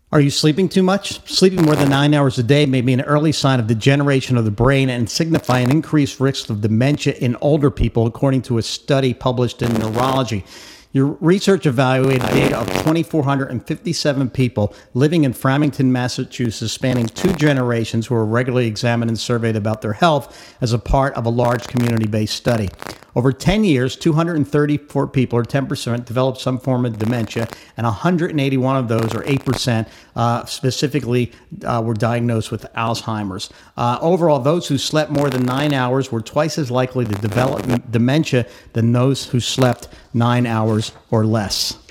Are you sleeping too much? Sleeping more than 9 hours a day may be an early sign of degeneration of the brain and signify an increased risk of dementia in older people, according to a study published in Neurology. Your research evaluated data of 2,457 people living in Framingham, Massachusetts, spanning 2 generations who were regularly examined and surveyed about their health as a part of a large community-based study. Over 10 years, 234 people, or 10%, developed some form of dementia, and 181 of those, or 8%, specifically were diagnosed with Alzheimer's. Overall, those who slept more than 9 hours were twice as likely to develop dementia than those who slept 9 hours or less.